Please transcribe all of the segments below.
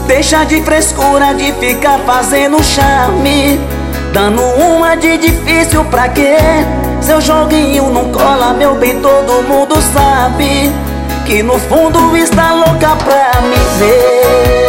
Deixa de frescura, de ficar fazendo charme, dando uma de difícil pra quê? Seu joguinho não cola, meu bem, todo mundo sabe que no fundo está louca pra me ver.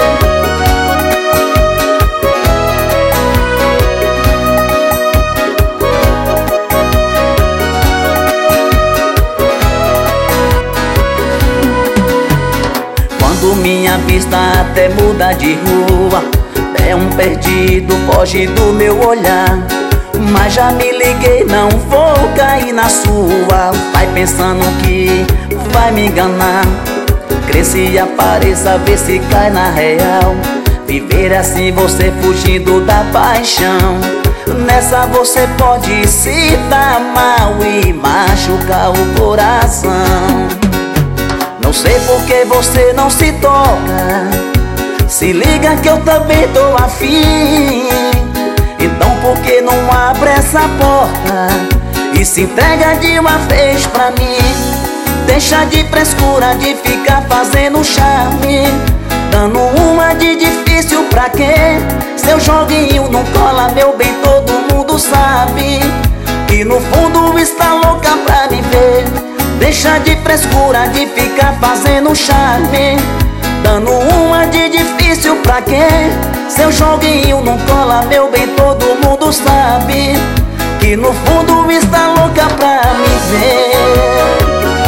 Quando minha vista até muda de rua, é um perdido, foge do meu olhar. Mas já me liguei, não vou cair na sua. Vai pensando que vai me enganar. Cresce e apareça, vê se cai na real. Viver assim você fugindo da paixão. Nessa você pode se dar mal e machucar o coração. Não sei por que você não se toca. Se liga que eu também tô afim. Então por que não abre essa porta e se entrega de uma vez pra mim? Deixa de frescura, de ficar fazendo charme, dando uma de difícil pra quê? Seu joguinho não cola, meu bem, todo mundo sabe que no fundo está louca pra me ver. Deixa de frescura, de ficar fazendo charme, dando uma de difícil pra quê? Seu joguinho não cola, meu bem, todo mundo sabe que no fundo está louca pra me ver.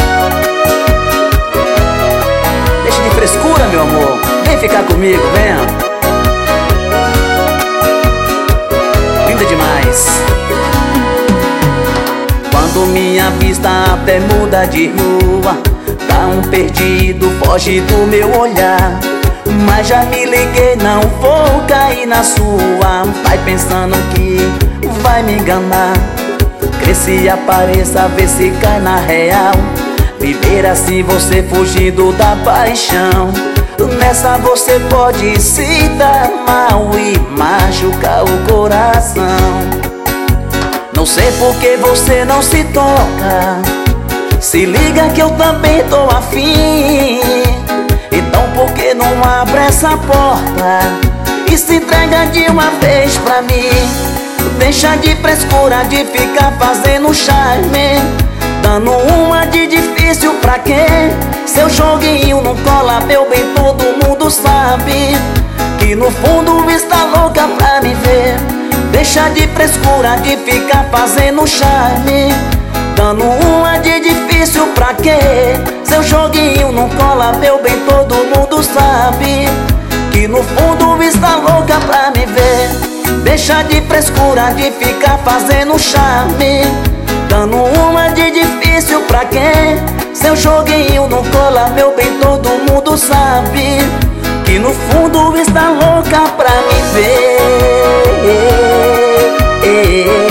Deixa de frescura, meu amor, vem ficar comigo, vem. Linda demais. Quando minha vista até muda de rua, tá um perdido, foge do meu olhar. Mas já me liguei, não vou cair na sua. Vai pensando que vai me enganar. Cresce e apareça, vê se cai na real. Viver assim você fugindo da paixão. Nessa você pode se dar mal e machucar o coração. Não sei por que você não se toca. Se liga que eu também tô afim. Então por que não abre essa porta e se entrega de uma vez pra mim? Deixa de frescura, de ficar fazendo charme, dando uma de difícil pra quê? Seu joguinho não cola, meu bem, todo mundo sabe que no fundo está louca pra me ver. Deixa de frescura, de ficar fazendo charme, dando uma de difícil pra quê? Seu joguinho não cola, meu bem, todo mundo sabe que no fundo está louca pra me ver. Deixa de frescura, de ficar fazendo charme, dando uma de difícil pra quê? Seu joguinho não cola, meu bem, todo mundo sabe que no fundo está louca pra me ver.